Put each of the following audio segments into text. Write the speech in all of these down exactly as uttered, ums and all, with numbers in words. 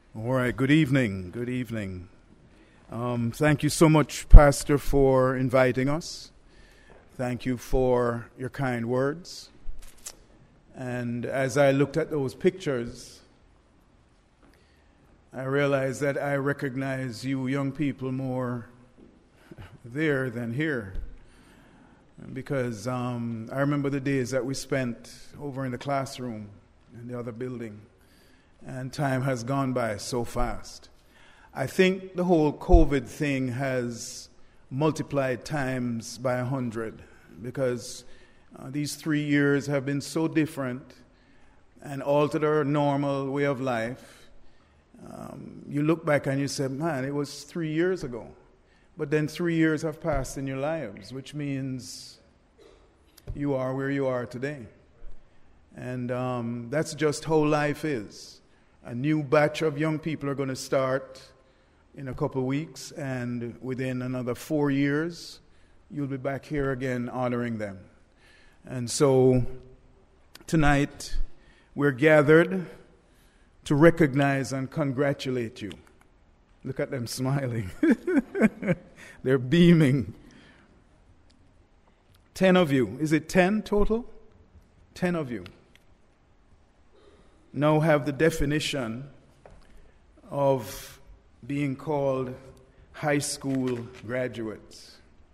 All right, good evening, good evening. Um, thank you so much, Pastor, for inviting us. Thank you for your kind words. And as I looked at those pictures, I realized that I recognize you young people more there than here. Because um, I remember the days that we spent over in the classroom in the other building. And time has gone by so fast. I think the whole COVID thing has multiplied times by a hundred because uh, these three years have been so different and altered our normal way of life. Um, you look back and you say, man, it was three years ago. But then three years have passed in your lives, which means you are where you are today. And um, that's just how life is. A new batch of young people are going to start in a couple of weeks, and within another four years, you'll be back here again honoring them. And so tonight, we're gathered to recognize and congratulate you. Look at them smiling. They're beaming. Ten of you. Is it ten total? Ten of you. Now have the definition of being called high school graduates.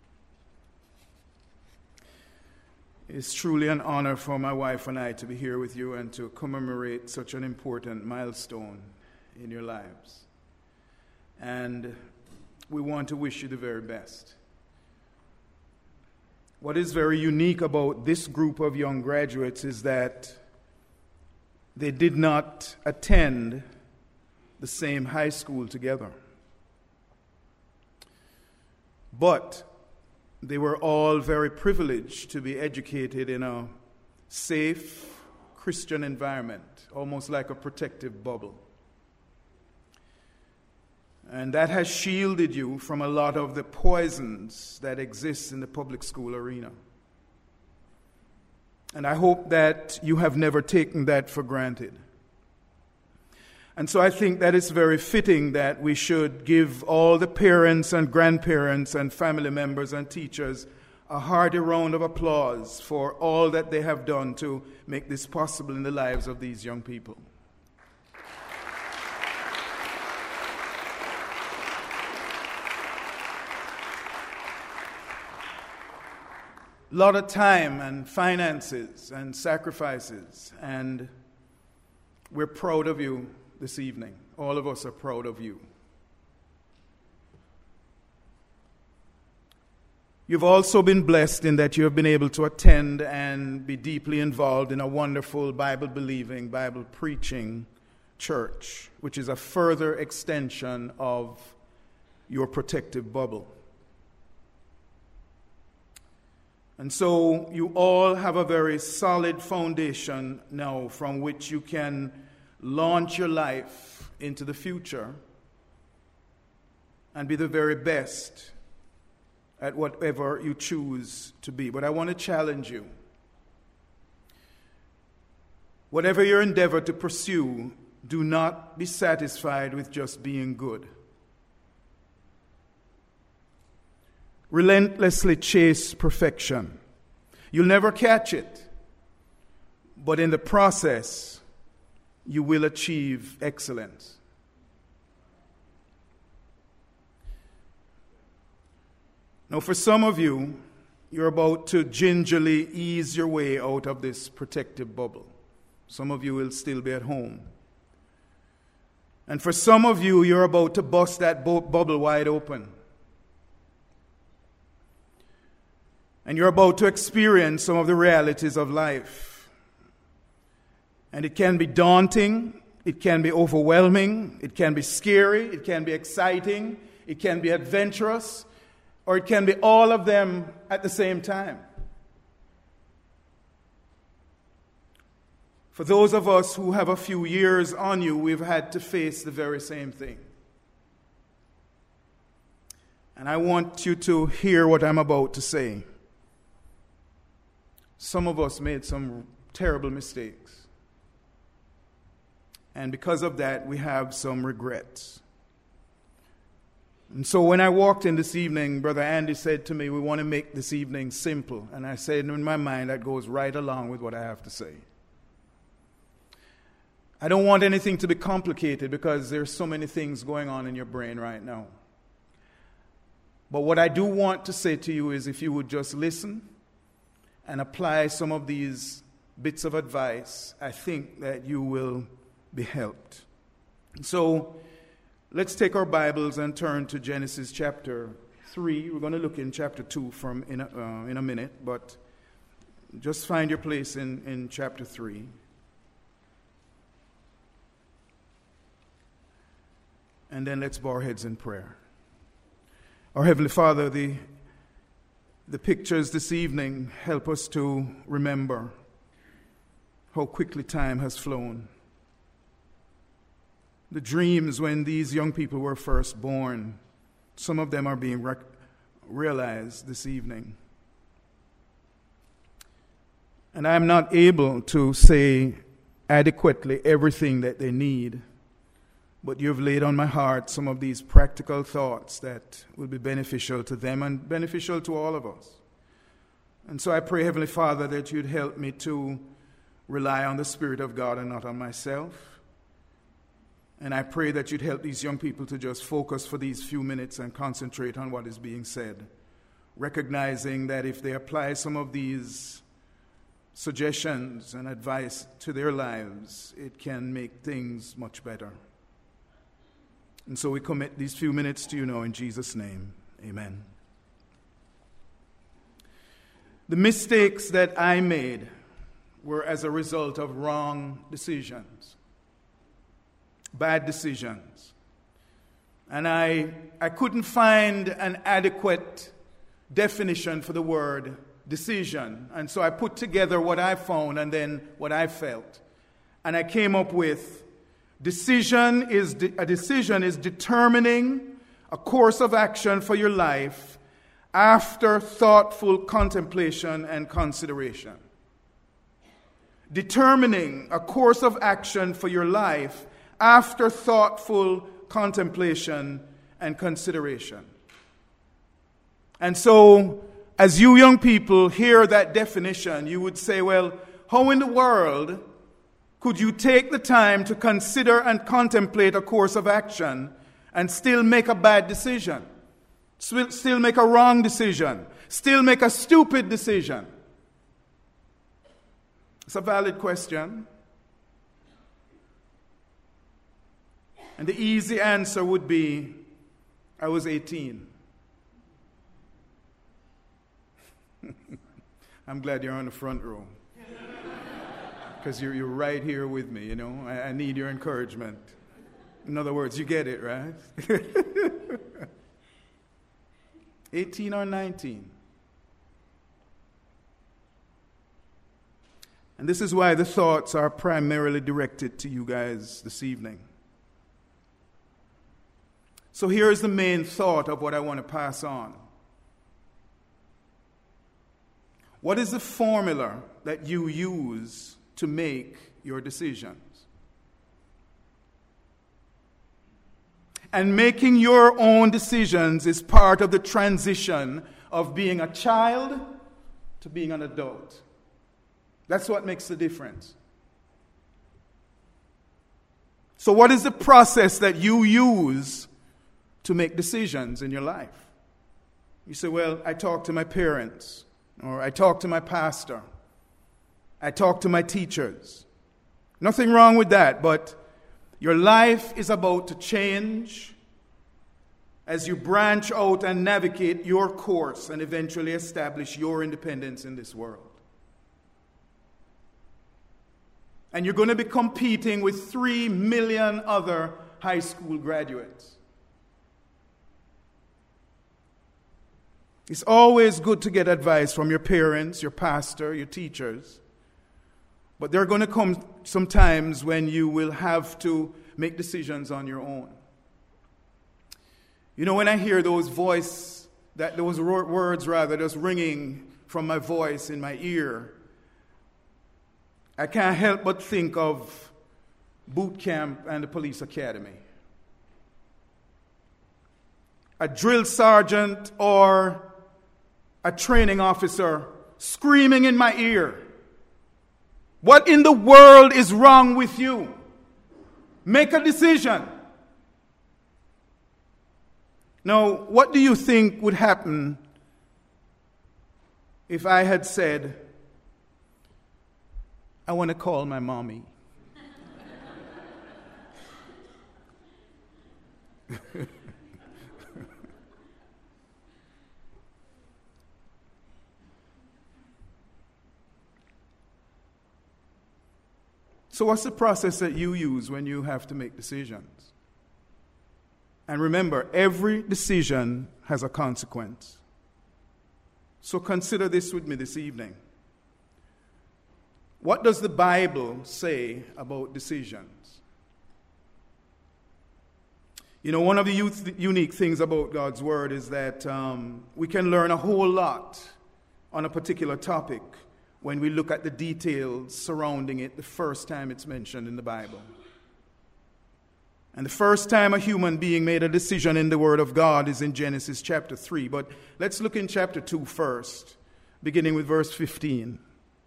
It's truly an honor for my wife and I to be here with you and to commemorate such an important milestone in your lives. And we want to wish you the very best. What is very unique about this group of young graduates is that they did not attend the same high school together. But they were all very privileged to be educated in a safe Christian environment, almost like a protective bubble. And that has shielded you from a lot of the poisons that exist in the public school arena. And I hope that you have never taken that for granted. And so I think that it's very fitting that we should give all the parents and grandparents and family members and teachers a hearty round of applause for all that they have done to make this possible in the lives of these young people. A lot of time and finances and sacrifices, and we're proud of you this evening. All of us are proud of you. You've also been blessed in that you have been able to attend and be deeply involved in a wonderful Bible-believing, Bible-preaching church, which is a further extension of your protective bubble. And so you all have a very solid foundation now from which you can launch your life into the future and be the very best at whatever you choose to be. But I want to challenge you. Whatever your endeavor to pursue, do not be satisfied with just being good. Relentlessly chase perfection. You'll never catch it, but in the process, you will achieve excellence. Now, for some of you, you're about to gingerly ease your way out of this protective bubble. Some of you will still be at home. And for some of you, you're about to bust that bu- bubble wide open. And you're about to experience some of the realities of life. And it can be daunting, it can be overwhelming, it can be scary, it can be exciting, it can be adventurous, or it can be all of them at the same time. For those of us who have a few years on you, we've had to face the very same thing. And I want you to hear what I'm about to say. Some of us made some terrible mistakes. And because of that, we have some regrets. And so when I walked in this evening, Brother Andy said to me, we want to make this evening simple. And I said, in my mind, that goes right along with what I have to say. I don't want anything to be complicated because there's so many things going on in your brain right now. But what I do want to say to you is if you would just listen and apply some of these bits of advice, I think that you will be helped. So let's take our Bibles and turn to Genesis chapter three. We're going to look in chapter two from in a, uh, in a minute, but just find your place in, in chapter three. And then let's bow our heads in prayer. Our Heavenly Father, the, the pictures this evening help us to remember how quickly time has flown. The dreams when these young people were first born, some of them are being rec- realized this evening. And I am not able to say adequately everything that they need. But you've laid on my heart some of these practical thoughts that will be beneficial to them and beneficial to all of us. And so I pray, Heavenly Father, that you'd help me to rely on the Spirit of God and not on myself. And I pray that you'd help these young people to just focus for these few minutes and concentrate on what is being said, recognizing that if they apply some of these suggestions and advice to their lives, it can make things much better. And so we commit these few minutes to you now in Jesus' name. Amen. The mistakes that I made were as a result of wrong decisions, bad decisions. And I, I couldn't find an adequate definition for the word decision. And so I put together what I found and then what I felt. And I came up with Decision is de- a decision is determining a course of action for your life after thoughtful contemplation and consideration. Determining a course of action for your life after thoughtful contemplation and consideration. And so, as you young people hear that definition, you would say, well, how in the world could you take the time to consider and contemplate a course of action and still make a bad decision? Still make a wrong decision? Still make a stupid decision? It's a valid question. And the easy answer would be, I was eighteen. I'm glad you're on the front row. Because you're, you're right here with me, you know. I, I need your encouragement. In other words, you get it, right? eighteen or nineteen. And this is why the thoughts are primarily directed to you guys this evening. So here is the main thought of what I want to pass on. What is the formula that you use to make your decisions? And making your own decisions is part of the transition of being a child to being an adult. That's what makes the difference. So what is the process that you use to make decisions in your life? You say, well, I talk to my parents, or I talk to my pastor, I talk to my teachers. Nothing wrong with that, but your life is about to change as you branch out and navigate your course and eventually establish your independence in this world. And you're going to be competing with three million other high school graduates. It's always good to get advice from your parents, your pastor, your teachers. But there are going to come some times when you will have to make decisions on your own. You know, when I hear those voice, that those words rather, just ringing from my voice in my ear, I can't help but think of boot camp and the police academy. A drill sergeant or a training officer screaming in my ear, "What in the world is wrong with you? Make a decision." Now, what do you think would happen if I had said, "I want to call my mommy"? So what's the process that you use when you have to make decisions? And remember, every decision has a consequence. So consider this with me this evening. What does the Bible say about decisions? You know, one of the youth, unique things about God's Word is that um, we can learn a whole lot on a particular topic when we look at the details surrounding it the first time it's mentioned in the Bible. And the first time a human being made a decision in the Word of God is in Genesis chapter three. But let's look in chapter two first, beginning with verse fifteen.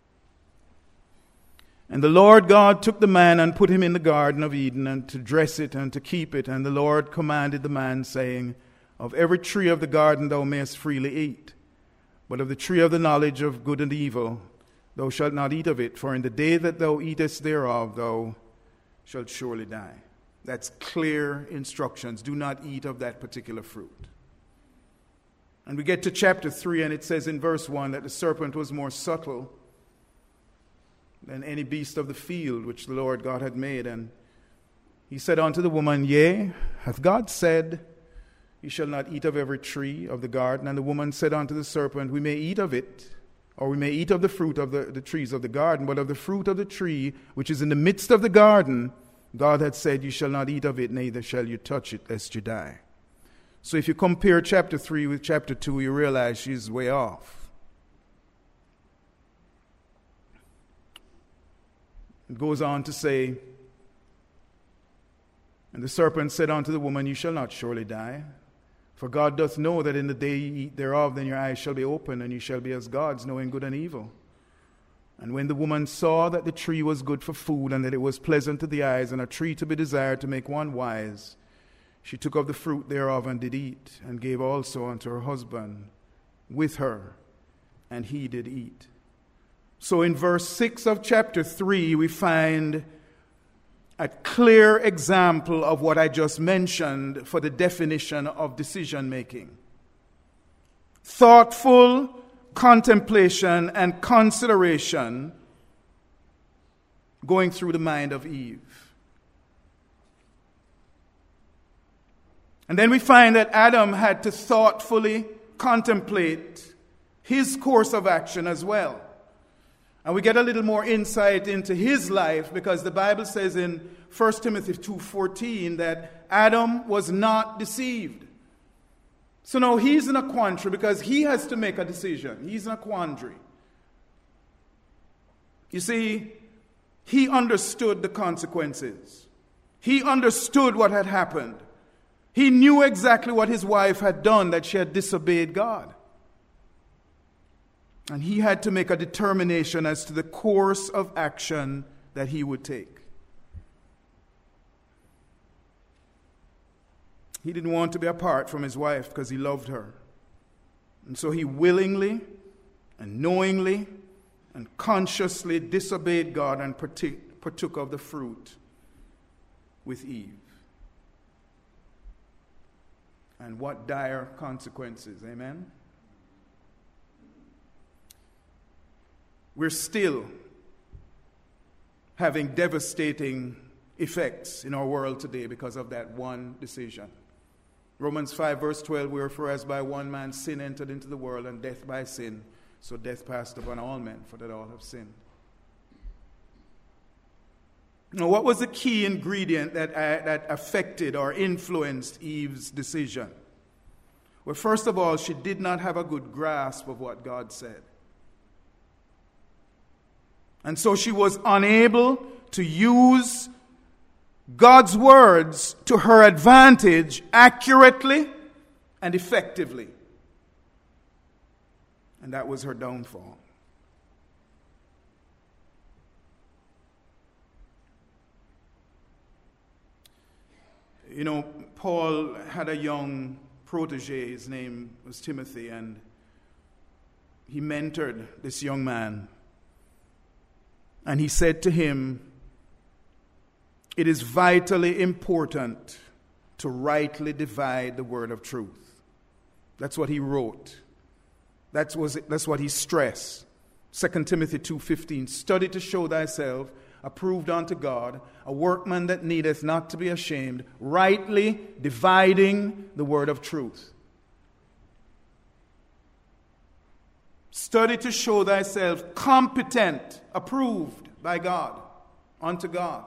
"And the Lord God took the man and put him in the garden of Eden, and to dress it and to keep it. And the Lord commanded the man, saying, Of every tree of the garden thou mayest freely eat, but of the tree of the knowledge of good and evil thou shalt not eat of it, for in the day that thou eatest thereof thou shalt surely die." That's clear instructions. Do not eat of that particular fruit. And we get to chapter three, and it says in verse one that the serpent was more subtle than any beast of the field which the Lord God had made. And he said unto the woman, "Yea, hath God said, Ye shall not eat of every tree of the garden?" And the woman said unto the serpent, "We may eat of it, or we may eat of the fruit of the, the trees of the garden, but of the fruit of the tree which is in the midst of the garden, God had said, You shall not eat of it, neither shall you touch it, lest you die." So if you compare chapter three with chapter two, you realize she's way off. It goes on to say, "And the serpent said unto the woman, You shall not surely die. For God doth know that in the day ye eat thereof, then your eyes shall be opened, and ye shall be as gods, knowing good and evil. And when the woman saw that the tree was good for food, and that it was pleasant to the eyes, and a tree to be desired to make one wise, she took of the fruit thereof and did eat, and gave also unto her husband with her, and he did eat." So in verse six of chapter three, we find a clear example of what I just mentioned for the definition of decision making. Thoughtful contemplation and consideration going through the mind of Eve. And then we find that Adam had to thoughtfully contemplate his course of action as well. And we get a little more insight into his life because the Bible says in First Timothy two fourteen that Adam was not deceived. So now he's in a quandary because he has to make a decision. He's in a quandary. You see, he understood the consequences. He understood what had happened. He knew exactly what his wife had done, that she had disobeyed God. And he had to make a determination as to the course of action that he would take. He didn't want to be apart from his wife because he loved her. And so he willingly and knowingly and consciously disobeyed God and partook of the fruit with Eve. And what dire consequences, amen? We're still having devastating effects in our world today because of that one decision. Romans five verse twelve, wherefore as by one man sin entered into the world, and death by sin, so death passed upon all men, for that all have sinned. Now, what was the key ingredient that, uh, that affected or influenced Eve's decision? Well, first of all, she did not have a good grasp of what God said. And so she was unable to use God's words to her advantage accurately and effectively. And that was her downfall. You know, Paul had a young protege. His name was Timothy, and he mentored this young man. And he said to him, it is vitally important to rightly divide the word of truth. That's what he wrote. That's, was, that's what he stressed. Second Timothy two fifteen, study to show thyself approved unto God, a workman that needeth not to be ashamed, rightly dividing the word of truth. Study to show thyself competent, approved by God, unto God.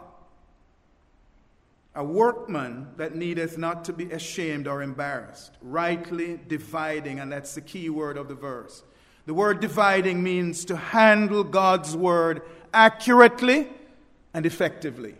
A workman that needeth not to be ashamed or embarrassed, rightly dividing, and that's the key word of the verse. The word dividing means to handle God's word accurately and effectively.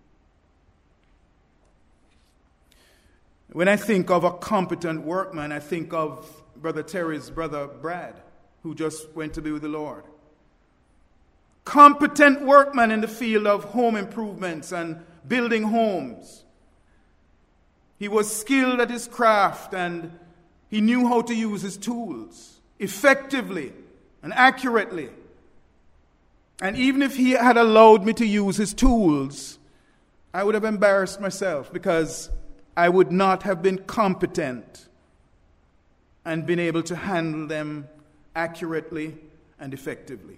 When I think of a competent workman, I think of Brother Terry's brother Brad, who just went to be with the Lord. Competent workman in the field of home improvements and building homes. He was skilled at his craft and he knew how to use his tools effectively and accurately. And even if he had allowed me to use his tools, I would have embarrassed myself because I would not have been competent and been able to handle them accurately and effectively.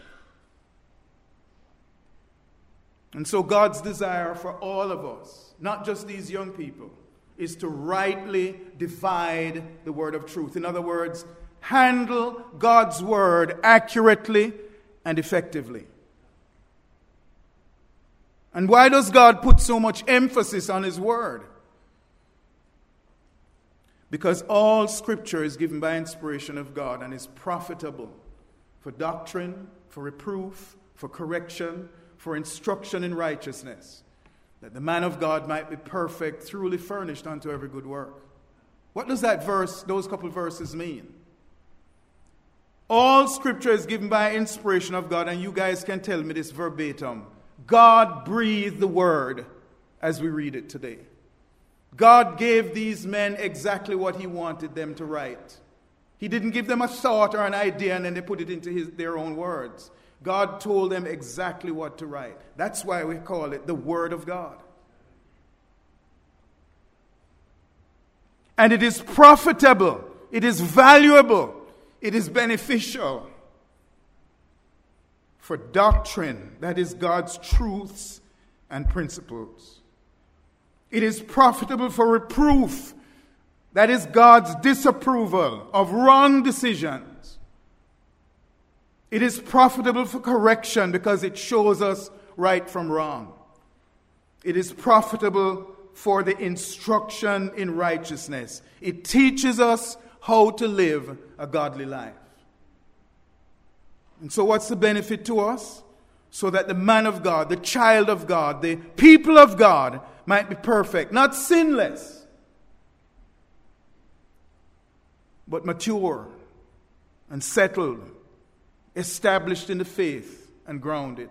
And so God's desire for all of us, not just these young people, is to rightly divide the word of truth. In other words, handle God's word accurately and effectively. And why does God put so much emphasis on his word? Because all scripture is given by inspiration of God and is profitable for doctrine, for reproof, for correction, for instruction in righteousness, that the man of God might be perfect, truly furnished unto every good work. What does that verse, those couple verses mean? All scripture is given by inspiration of God, and you guys can tell me this verbatim. God breathed the word as we read it today. God gave these men exactly what he wanted them to write. He didn't give them a thought or an idea and then they put it into his, their own words. God told them exactly what to write. That's why we call it the Word of God. And it is profitable. It is valuable. It is beneficial for doctrine, that is God's truths and principles. It is profitable for reproof, that is God's disapproval of wrong decisions. It is profitable for correction because it shows us right from wrong. It is profitable for the instruction in righteousness. It teaches us how to live a godly life. And so what's the benefit to us? So that the man of God, the child of God, the people of God might be perfect, not sinless, but mature and settled, established in the faith and grounded.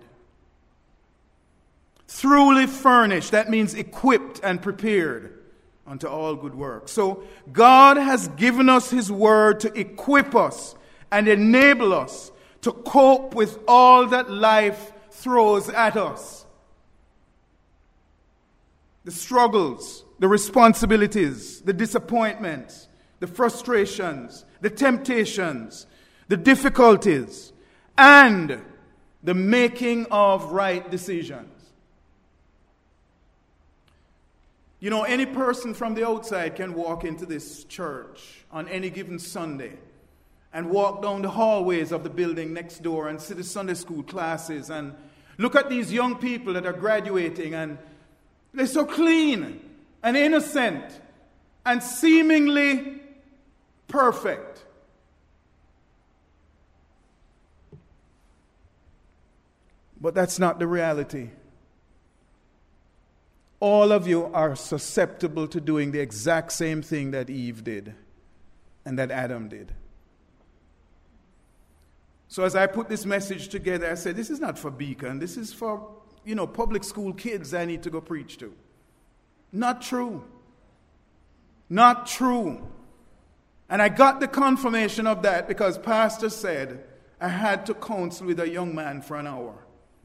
Truly furnished, that means equipped and prepared unto all good works. So God has given us his word to equip us and enable us to cope with all that life throws at us. The struggles, the responsibilities, the disappointments, the frustrations, the temptations, the difficulties, and the making of right decisions. You know, any person from the outside can walk into this church on any given Sunday and walk down the hallways of the building next door and see the Sunday school classes and look at these young people that are graduating, and they're so clean and innocent and seemingly perfect. But that's not the reality. all of you are susceptible to doing the exact same thing that Eve did and that Adam did. So as I put this message together, I said, this is not for Beacon. This is for, you know, public school kids I need to go preach to. Not true. Not true. And I got the confirmation of that because Pastor said I had to counsel with a young man for an hour.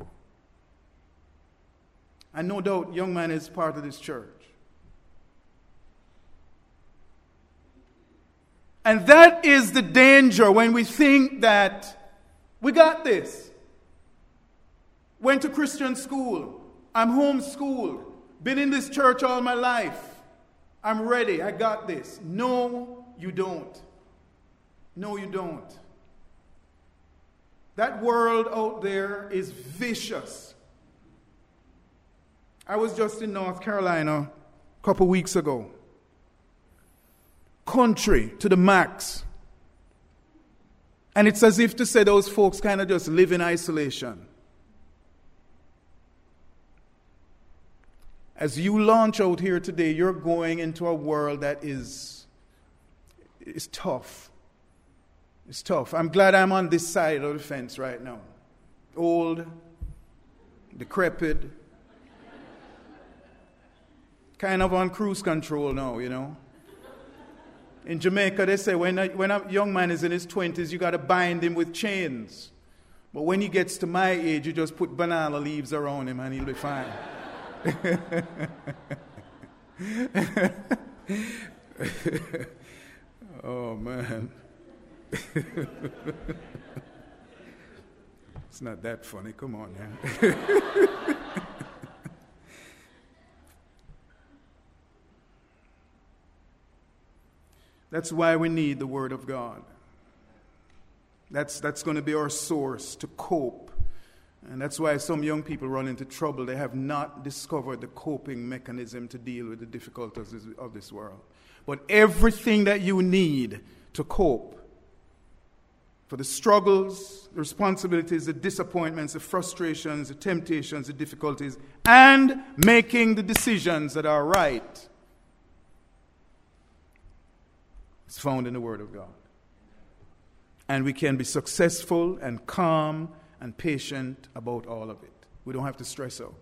And no doubt, young man is part of this church. And that is the danger when we think that we got this. Went to Christian school. I'm homeschooled. Been in this church all my life. I'm ready. I got this. No, you don't. No, you don't. That world out there is vicious. I was just in North Carolina a couple weeks ago. Country to the max. And it's as if to say those folks kind of just live in isolation. As you launch out here today, you're going into a world that is, is tough. It's tough. I'm glad I'm on this side of the fence right now. Old, decrepit, kind of on cruise control now, you know. In Jamaica, they say when a, when a young man is in his twenties, you got to bind him with chains. But when he gets to my age, you just put banana leaves around him and he'll be fine. Oh, man. It's not that funny. Come on, man. That's why we need the Word of God. That's, that's going to be our source to cope. And that's why some young people run into trouble. They have not discovered the coping mechanism to deal with the difficulties of this world. But everything that you need to cope, for the struggles, the responsibilities, the disappointments, the frustrations, the temptations, the difficulties, and making the decisions that are right, it's found in the Word of God. And we can be successful and calm and patient about all of it. We don't have to stress out.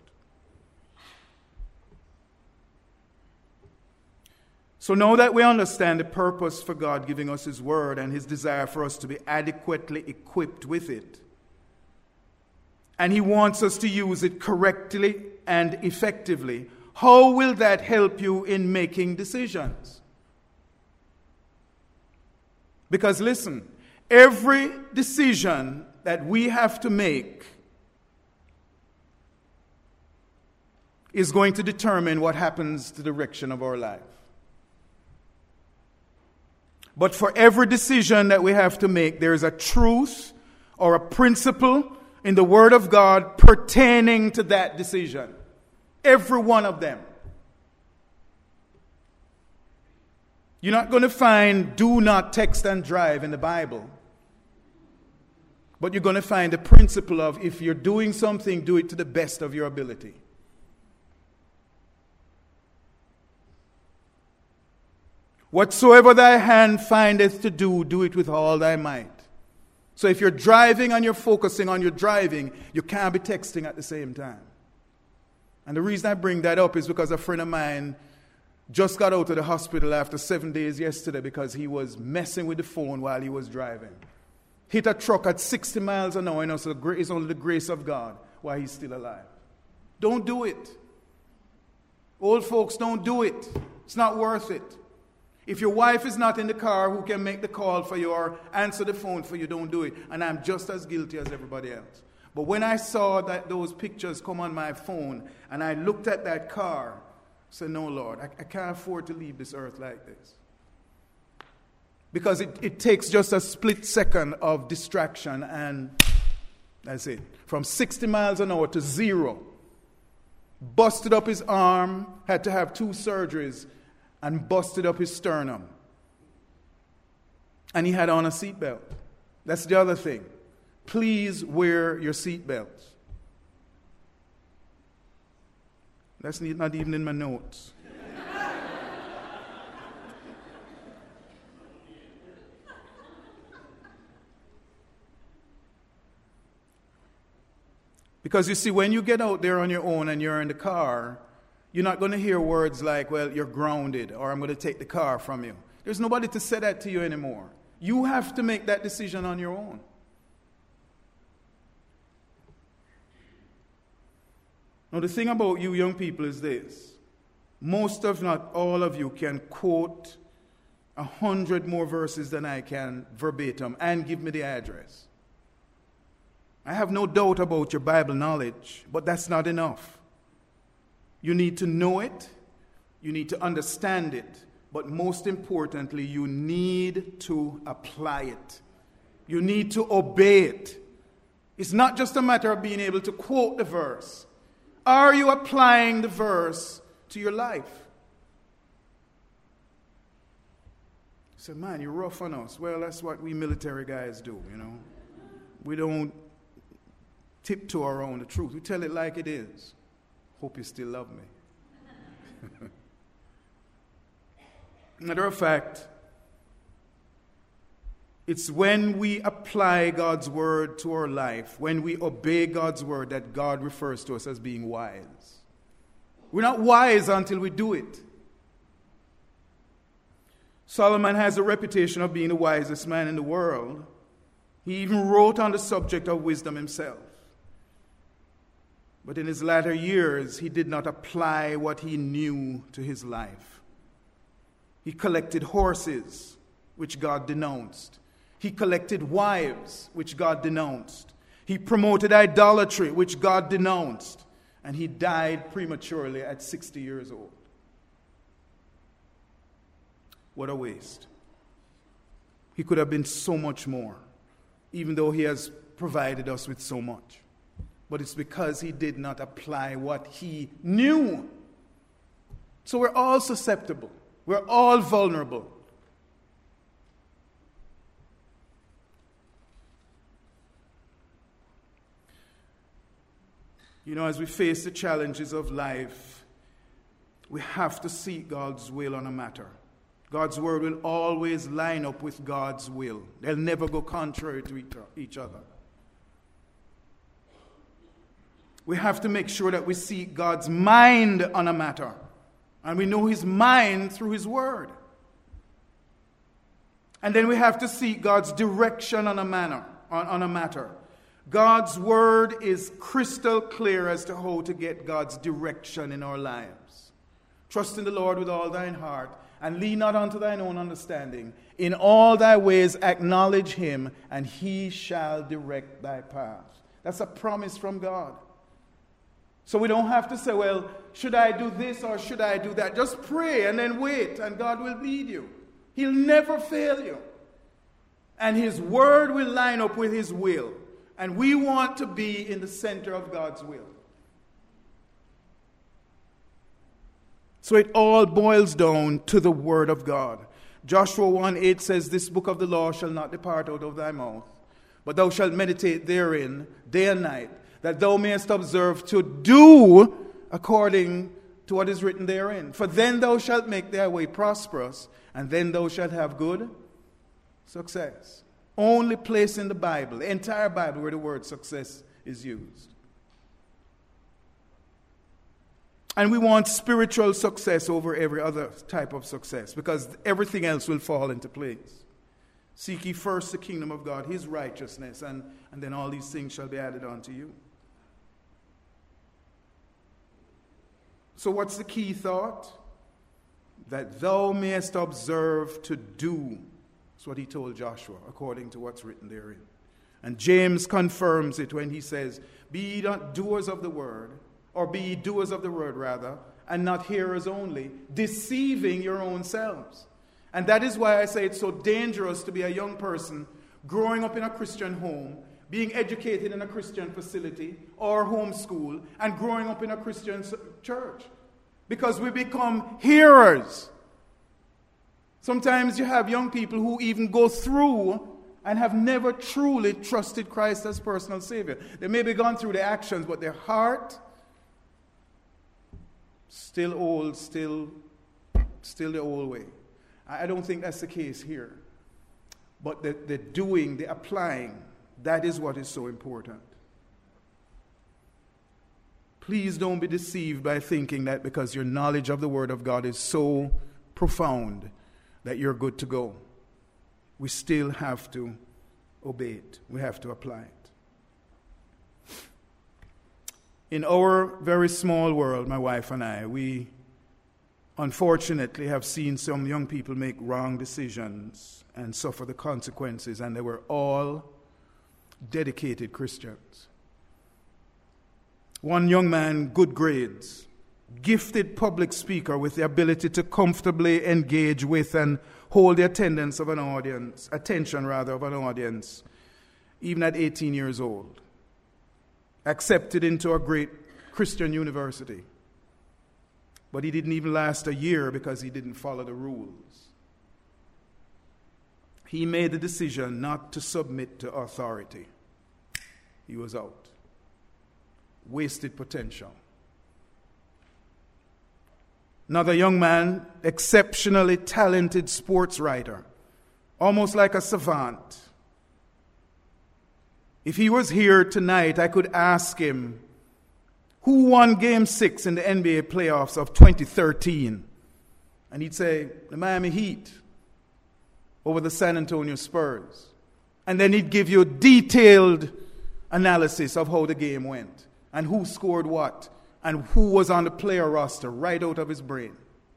So now that we understand the purpose for God giving us His Word and His desire for us to be adequately equipped with it, and He wants us to use it correctly and effectively, how will that help you in making decisions? Because listen, every decision that we have to make is going to determine what happens to the direction of our life. But for every decision that we have to make, there is a truth or a principle in the Word of God pertaining to that decision. Every one of them. You're not going to find do not text and drive in the Bible. But you're going to find the principle of if you're doing something, do it to the best of your ability. Whatsoever thy hand findeth to do, do it with all thy might. So if you're driving and you're focusing on your driving, you can't be texting at the same time. And the reason I bring that up is because a friend of mine just got out of the hospital after seven days yesterday because he was messing with the phone while he was driving. Hit a truck at sixty miles an hour, and also it's only the grace of God why he's still alive. Don't do it. Old folks, don't do it. It's not worth it. If your wife is not in the car who can make the call for you or answer the phone for you, don't do it. And I'm just as guilty as everybody else. But when I saw that those pictures come on my phone and I looked at that car, I said, no, Lord, I, I can't afford to leave this earth like this. Because it, it takes just a split second of distraction and that's it. From sixty miles an hour to zero. Busted up his arm, had to have two surgeries, and busted up his sternum. And he had on a seatbelt. That's the other thing. Please wear your seatbelts. That's not even in my notes. Because you see, when you get out there on your own and you're in the car, you're not going to hear words like, well, you're grounded, or I'm going to take the car from you. There's nobody to say that to you anymore. You have to make that decision on your own. Now, the thing about you young people is this. Most, if not all of you, can quote a hundred more verses than I can verbatim and give me the address. I have no doubt about your Bible knowledge, but that's not enough. You need to know it, you need to understand it, but most importantly, you need to apply it. You need to obey it. It's not just a matter of being able to quote the verse. Are you applying the verse to your life? You say, man, you're rough on us. Well, that's what we military guys do, you know. We don't tiptoe around the truth. We tell it like it is. Hope you still love me. Matter of fact, it's when we apply God's word to our life, when we obey God's word, that God refers to us as being wise. We're not wise until we do it. Solomon has a reputation of being the wisest man in the world. He even wrote on the subject of wisdom himself. But in his latter years, he did not apply what he knew to his life. He collected horses, which God denounced. He collected wives, which God denounced. He promoted idolatry, which God denounced. And he died prematurely at sixty years old. What a waste. He could have been so much more, even though he has provided us with so much. But it's because he did not apply what he knew. So we're all susceptible. We're all vulnerable. You know, as we face the challenges of life, we have to seek God's will on a matter. God's word will always line up with God's will. They'll never go contrary to each other. We have to make sure that we seek God's mind on a matter. And we know his mind through his word. And then we have to seek God's direction on a manner, on, on a matter. God's word is crystal clear as to how to get God's direction in our lives. Trust in the Lord with all thine heart, and lean not unto thine own understanding. In all thy ways acknowledge him, and he shall direct thy path. That's a promise from God. So we don't have to say, well, should I do this or should I do that? Just pray and then wait, and God will lead you. He'll never fail you. And his word will line up with his will. And we want to be in the center of God's will. So it all boils down to the word of God. Joshua one eight says, this book of the law shall not depart out of thy mouth, but thou shalt meditate therein day and night, that thou mayest observe to do according to what is written therein. For then thou shalt make thy way prosperous, and then thou shalt have good success. Only place in the Bible, the entire Bible, where the word success is used. And we want spiritual success over every other type of success, because everything else will fall into place. Seek ye first the kingdom of God, his righteousness, and, and then all these things shall be added unto you. So what's the key thought? That thou mayest observe to do. That's what he told Joshua, according to what's written therein. And James confirms it when he says, be ye not doers of the word, or be ye doers of the word rather, and not hearers only, deceiving your own selves. And that is why I say it's so dangerous to be a young person growing up in a Christian home, being educated in a Christian facility or homeschool, and growing up in a Christian church. Because we become hearers. Sometimes you have young people who even go through and have never truly trusted Christ as personal Savior. They may be gone through their actions, but their heart Still old, still, still the old way. I don't think that's the case here. But the, the doing, the applying, that is what is so important. Please don't be deceived by thinking that because your knowledge of the Word of God is so profound that you're good to go. We still have to obey it. We have to apply it. In our very small world, my wife and I, we unfortunately have seen some young people make wrong decisions and suffer the consequences, and they were all dedicated Christians. One young man, good grades, gifted public speaker with the ability to comfortably engage with and hold the attendance of an audience, attention rather of an audience, even at eighteen years old. Accepted into a great Christian university. But he didn't even last a year because he didn't follow the rules. He made the decision not to submit to authority. He was out. Wasted potential. Another young man, exceptionally talented sports writer, almost like a savant. If he was here tonight, I could ask him, who won Game six in the N B A playoffs of twenty thirteen? And he'd say, the Miami Heat over the San Antonio Spurs. And then he'd give you a detailed analysis of how the game went and who scored what and who was on the player roster right out of his brain.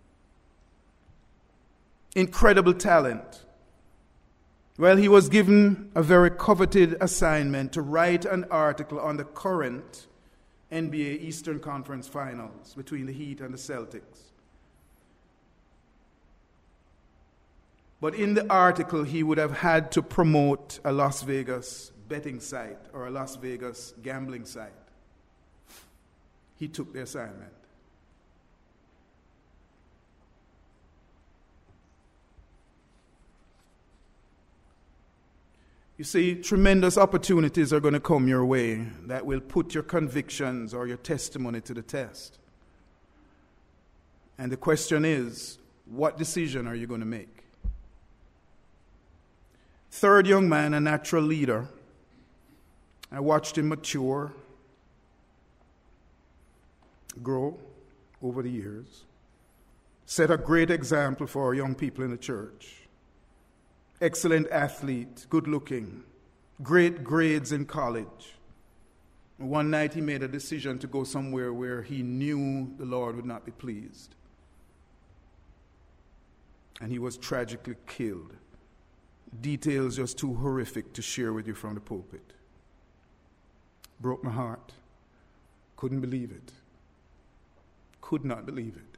Incredible talent. Well, he was given a very coveted assignment to write an article on the current N B A Eastern Conference Finals between the Heat and the Celtics. But in the article, he would have had to promote a Las Vegas betting site or a Las Vegas gambling site. He took the assignment. You see, tremendous opportunities are going to come your way that will put your convictions or your testimony to the test. And the question is, what decision are you going to make? Third young man, a natural leader. I watched him mature, grow over the years, set a great example for young people in the church. Excellent athlete, good looking, great grades in college. One night he made a decision to go somewhere where he knew the Lord would not be pleased. And he was tragically killed. Details just too horrific to share with you from the pulpit. Broke my heart. Couldn't believe it. Could not believe it.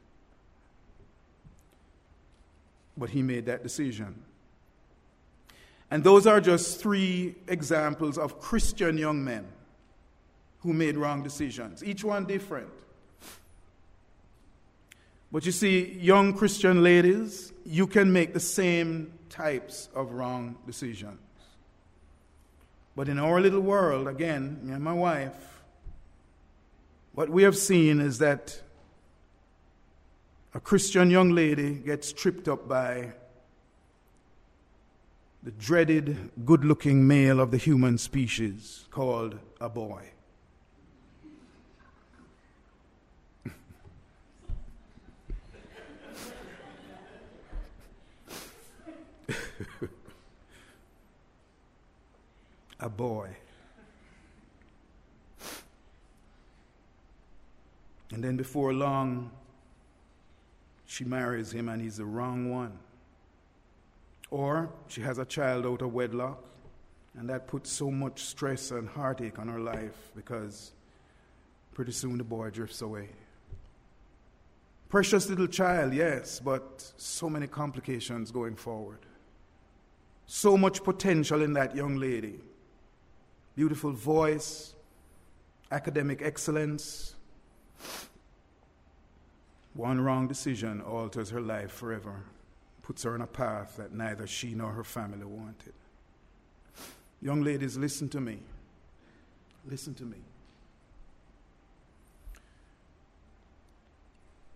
But he made that decision. And those are just three examples of Christian young men who made wrong decisions, each one different. But you see, young Christian ladies, you can make the same types of wrong decisions. But in our little world, again, me and my wife, what we have seen is that a Christian young lady gets tripped up by the dreaded, good-looking male of the human species called a boy. A boy. And then before long, she marries him and he's the wrong one. Or she has a child out of wedlock, and that puts so much stress and heartache on her life because pretty soon the boy drifts away. Precious little child, yes, but so many complications going forward. So much potential in that young lady. Beautiful voice, academic excellence. One wrong decision alters her life forever. Puts her on a path that neither she nor her family wanted. Young ladies, listen to me. Listen to me.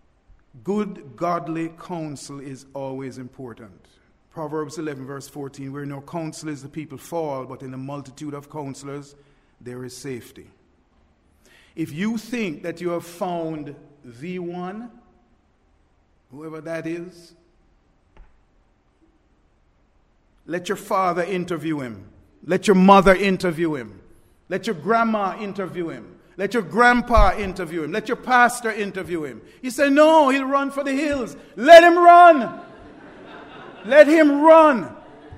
Good, godly counsel is always important. Proverbs eleven, verse fourteen, where no counsel is the people fall, but in the multitude of counselors there is safety. If you think that you have found the one, whoever that is, let your father interview him. Let your mother interview him. Let your grandma interview him. Let your grandpa interview him. Let your pastor interview him. You say, no, he'll run for the hills. Let him run. Let him run.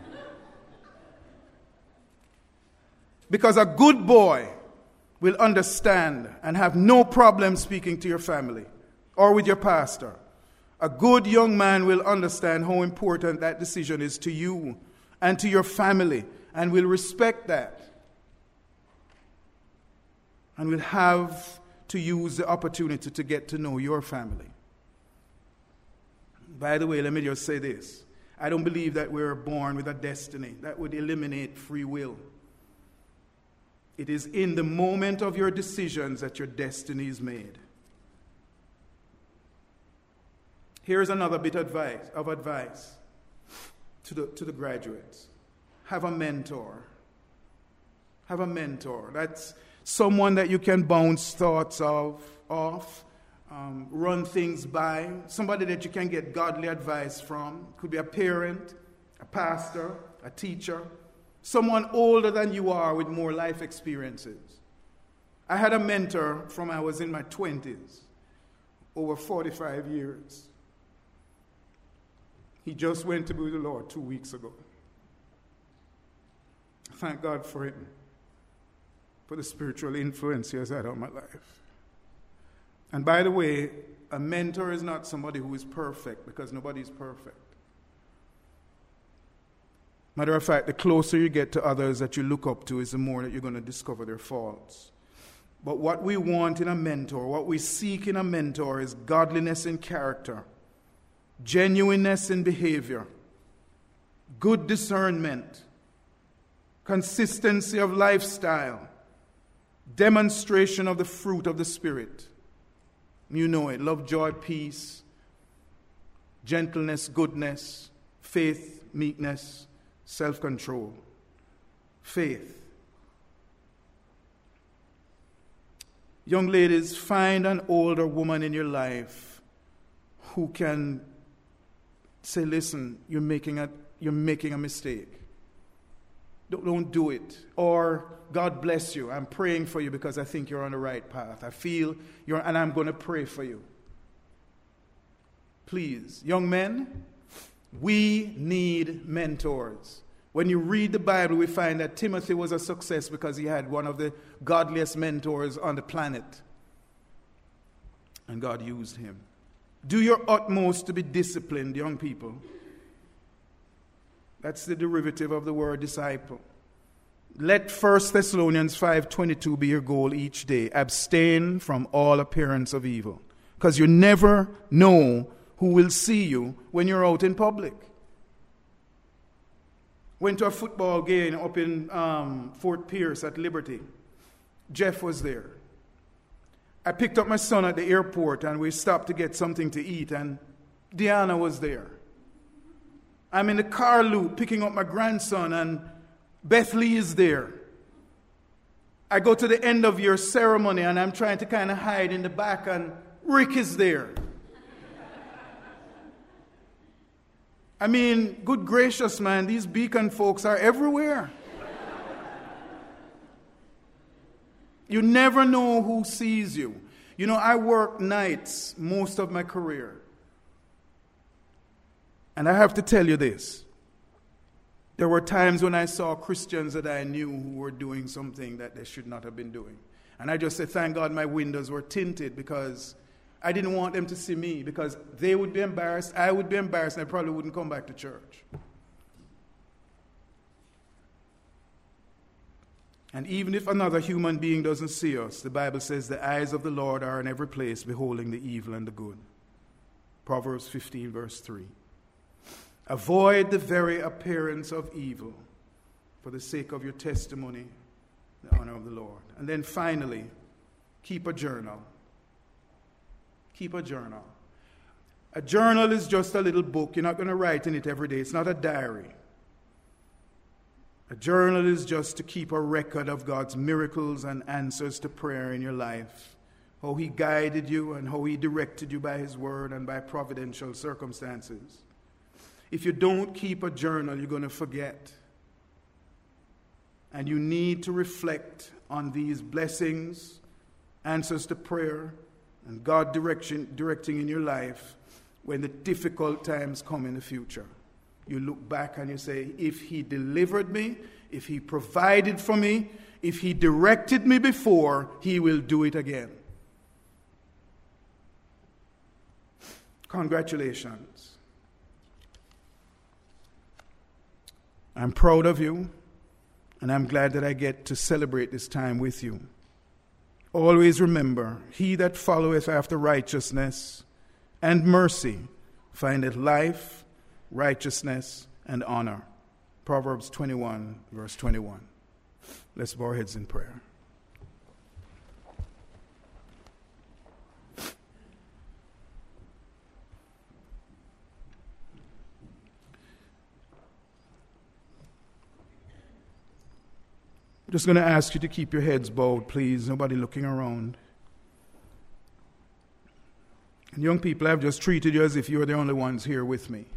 Because a good boy will understand and have no problem speaking to your family or with your pastor. A good young man will understand how important that decision is to you and to your family and will respect that. And will have to use the opportunity to get to know your family. By the way, let me just say this. I don't believe that we're born with a destiny. That would eliminate free will. It is in the moment of your decisions that your destiny is made. Here's another bit of advice, of advice to the, to the graduates. Have a mentor. Have a mentor. That's someone that you can bounce thoughts of, off, um, run things by, somebody that you can get godly advice from. Could be a parent, a pastor, a teacher, someone older than you are with more life experiences. I had a mentor from I was in my twenties, over forty-five years. He just went to be with the Lord two weeks ago. Thank God for him, for the spiritual influence he has had on my life. And by the way, a mentor is not somebody who is perfect, because nobody is perfect. Matter of fact, the closer you get to others that you look up to is the more that you're going to discover their faults. But what we want in a mentor, what we seek in a mentor is godliness in character, genuineness in behavior, good discernment, consistency of lifestyle, demonstration of the fruit of the Spirit. You know it. Love, joy, peace, gentleness, goodness, faith, meekness, self-control. Faith. Young ladies, find an older woman in your life who can say, listen, you're making a, you're making a mistake. Don't, don't do it. Or, God bless you. I'm praying for you because I think you're on the right path. I feel you're, and I'm going to pray for you. Please, young men, we need mentors. When you read the Bible, we find that Timothy was a success because he had one of the godliest mentors on the planet. And God used him. Do your utmost to be disciplined, young people. That's the derivative of the word disciple. Let First Thessalonians five twenty-two be your goal each day. Abstain from all appearance of evil. Because you never know who will see you when you're out in public. Went to a football game up in um, Fort Pierce at Liberty. Jeff was there. I picked up my son at the airport and we stopped to get something to eat, and Deanna was there. I'm in the car loop picking up my grandson and Beth Lee is there. I go to the end of your ceremony and I'm trying to kind of hide in the back and Rick is there. I mean, good gracious, man, these Beacon folks are everywhere. You never know who sees you. You know, I worked nights most of my career. And I have to tell you this. There were times when I saw Christians that I knew who were doing something that they should not have been doing. And I just said, thank God my windows were tinted, because I didn't want them to see me, because they would be embarrassed, I would be embarrassed, and I probably wouldn't come back to church. And even if another human being doesn't see us, the Bible says the eyes of the Lord are in every place, beholding the evil and the good. Proverbs fifteen, verse three. Avoid the very appearance of evil for the sake of your testimony, the honor of the Lord. And then finally, keep a journal. Keep a journal. A journal is just a little book. You're not going to write in it every day. It's not a diary. A journal is just to keep a record of God's miracles and answers to prayer in your life. How he guided you and how he directed you by his word and by providential circumstances. If you don't keep a journal, you're going to forget. And you need to reflect on these blessings, answers to prayer, and God direction, directing in your life when the difficult times come in the future. You look back and you say, if he delivered me, if he provided for me, if he directed me before, he will do it again. Congratulations. I'm proud of you, and I'm glad that I get to celebrate this time with you. Always remember, he that followeth after righteousness and mercy findeth life, righteousness, and honor. Proverbs twenty-one, verse twenty-one. Let's bow our heads in prayer. I'm just going to ask you to keep your heads bowed, please. Nobody looking around. And young people, I've just treated you as if you were the only ones here with me.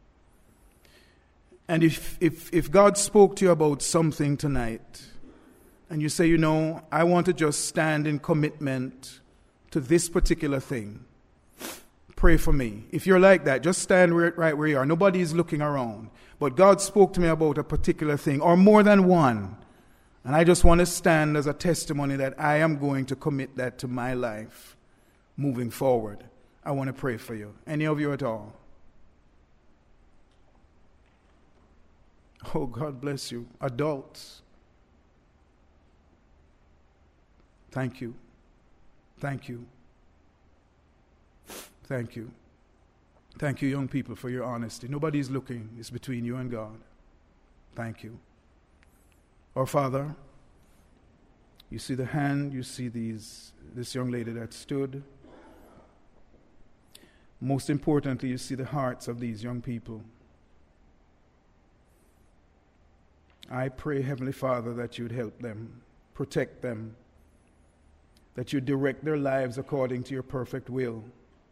And if, if, if God spoke to you about something tonight, and you say, you know, I want to just stand in commitment to this particular thing, pray for me. If you're like that, just stand right where you are. Nobody is looking around. But God spoke to me about a particular thing, or more than one. And I just want to stand as a testimony that I am going to commit that to my life moving forward. I want to pray for you. Any of you at all? Oh, God bless you. Adults. Thank you. Thank you. Thank you. Thank you, young people, for your honesty. Nobody's looking. It's between you and God. Thank you. Our Father, you see the hand, you see these this young lady that stood. Most importantly, you see the hearts of these young people. I pray, Heavenly Father, that you'd help them, protect them, that you direct their lives according to your perfect will.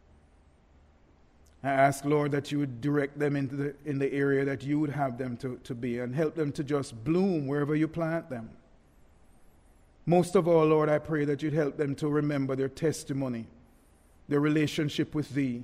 I ask, Lord, that you would direct them into the, in the area that you would have them to, to be, and help them to just bloom wherever you plant them. Most of all, Lord, I pray that you'd help them to remember their testimony, their relationship with thee.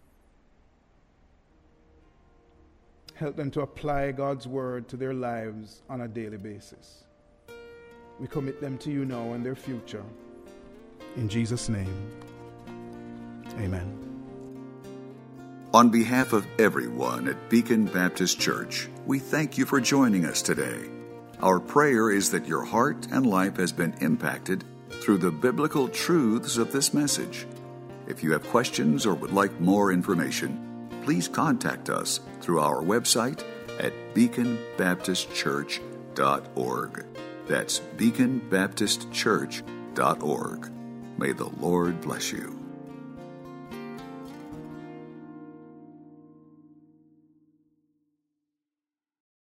Help them to apply God's word to their lives on a daily basis. We commit them to you now and their future. In Jesus' name, amen. On behalf of everyone at Beacon Baptist Church, we thank you for joining us today. Our prayer is that your heart and life has been impacted through the biblical truths of this message. If you have questions or would like more information, please contact us through our website at beacon baptist church dot org. That's beacon baptist church dot org. May the Lord bless you.